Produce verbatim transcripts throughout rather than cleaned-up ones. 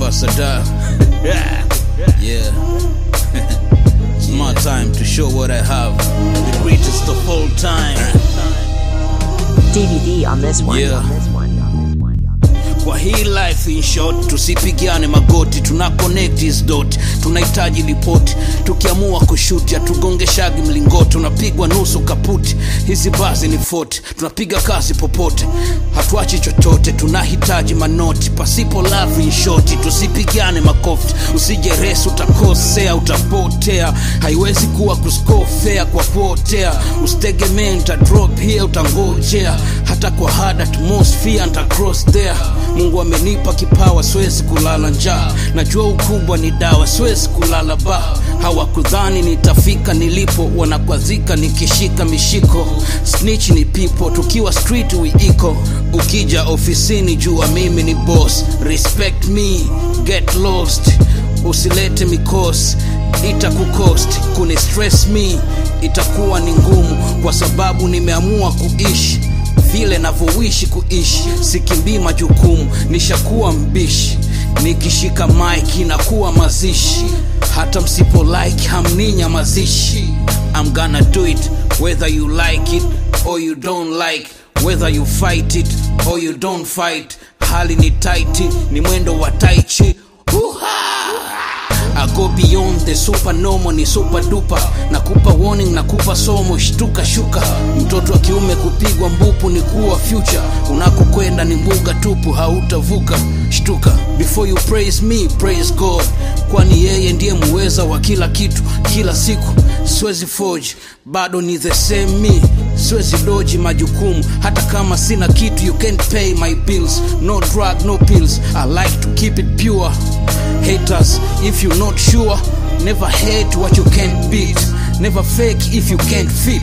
ambassador. Yeah. It's my time to show what I have. The greatest of all time. D V D on this one. Yeah. On this one. Kwa hii life in short, tusipigiane magoti, tuna connect is dot, tunahitaji ripoti, tukiamua kushuti, atugongeshagi mlingoti, tunapigwa nusu kaputi, hizi bazi ni forty, tunapiga kazi popote, hatuachi chochote, tunahitaji manoti, pasipo love in short, tusipigiane makofi, usije resu utakosea, utapotea, haiwezi kuwa kuscore fair kwa kuotea, usitegemee nita drop here utangojea, hata kwa hard atmosphere nita cross there. Mungu amenipa kipawa, siwezi kulala njaa, najua ukubwa ni dawa, siwezi kulala ba. Hawakudhani nitafika nilipo, wanakwazika nikishika mishiko. Snitch ni people, tukiwa street we equal. Ukija ofisini jua mimi ni boss. Respect me, get lost, usilete mikosi, itakukost. Kuni stress me, itakuwa ni ngumu, kwa sababu nimeamua kuishi vile navyoishi kuishi, sikimbii majukumu, nishakuwa mbishi, nikishika mic inakuwa mazishi, hata msipo like hamninya mazishi. I'm gonna do it whether you like it or you don't like, whether you fight it or you don't fight. Hali ni tight, ni mwendo wa tai chi. I go beyond the super normal, ni super duper. Nakupa warning, nakupa somo, shtuka shuka. Mtoto wa kiume kupigwa mbupu ni kuwa future. Unakokwenda ni mbuga tupu, hautavuka, shtuka. Before you praise me, praise God, kwani yeye ndiye muweza wa kila kitu. Kila siku, siwezi forge, bado ni the same me. Siwezi doji majukumu, hata kama sina kitu. You can't pay my bills, no drug, no pills. I like to keep it pure. Haters, if you're not sure, never hate what you can't beat. Never fake if you can't fit.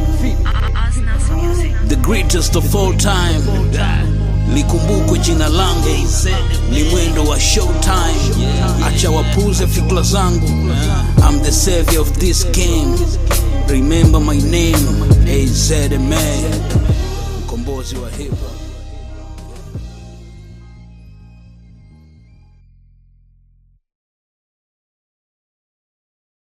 The greatest of all time, likumbukwe jina langu, ni mwendo wa showtime. Acha wapuze fikra zangu, I'm the savior of this game. Remember my name, A Z M A, mkombozi wa hip hop.